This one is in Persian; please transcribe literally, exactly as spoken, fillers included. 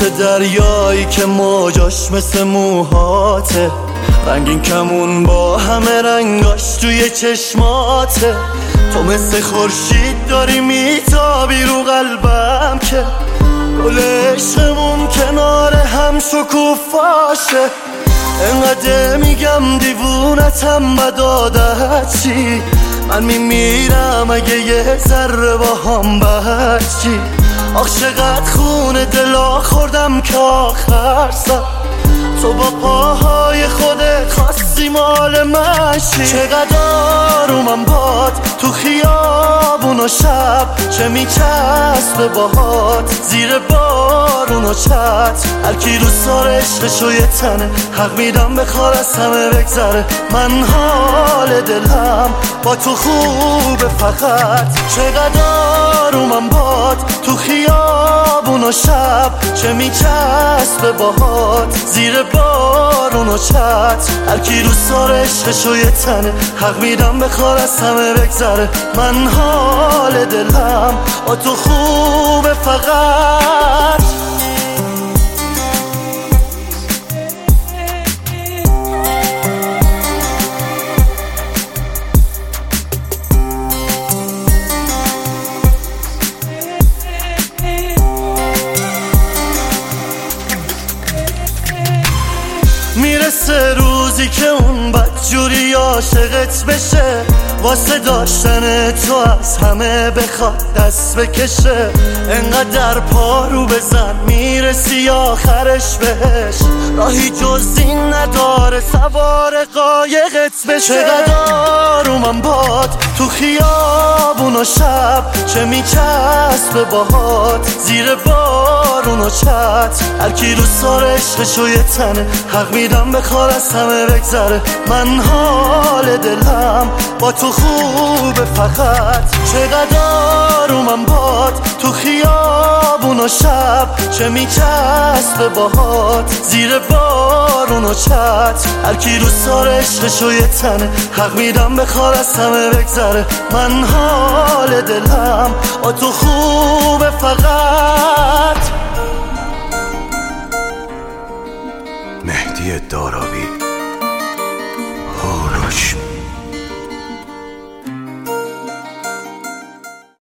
مثل دریایی که موجاش مثل موهاته، رنگین کمون با همه رنگاش توی چشماته. تو مثل خورشید داری میتابی رو قلبم که گل عشقمون کنار هم شکوفاشه. انقدر میگم دیوونتم بد عادت چی، من میمیرم اگه یه ذره با هم بچی. آخ چقدر خون دلا خوردم که آخر سر تو با پاهای خودت خواستی مال من شی. چقدر آرومم باد تو خیابون و شب، چه میچسبه باهات زیر بارون و چت. هرکی رو سار عشقشو یه تنه، حق میدم بخوار از همه بگذره. من حال دلم با تو خوبه فقط. چقدر آرومم باد تو خیابون و شب، چه میچسبه باهات زیر بارون و چت. هرکی رو سار عشقشو یه تنه، حق میدم بخوار از همه بگذره. من حال دلم با تو خوبه فقط. میرسه روزی که اون بدجوری عاشقت بشه، واسه داشتن تو از همه بخواد دست بکشه. انقدر پارو بزن میرسی آخرش بهش، راهی جز این نداره سوار قایقت بشه. چقدر آرومم باد تو خیابون و شب، چه میچسبه باهات زیر بارون و چت. هرکی رو سار عشقشو یه تنه، حق میدم بخوار از همه بگذره. من حال دلم با تو خوبه فقط. چقدر آرومم باد تو خیابون و شب، چه میچسبه باهات زیر بارون و چت. هرکی رو سار عشقشو یه تنه، حق میدم بخوار از همه بگذره. من حال دلم با تو خوبه فقط.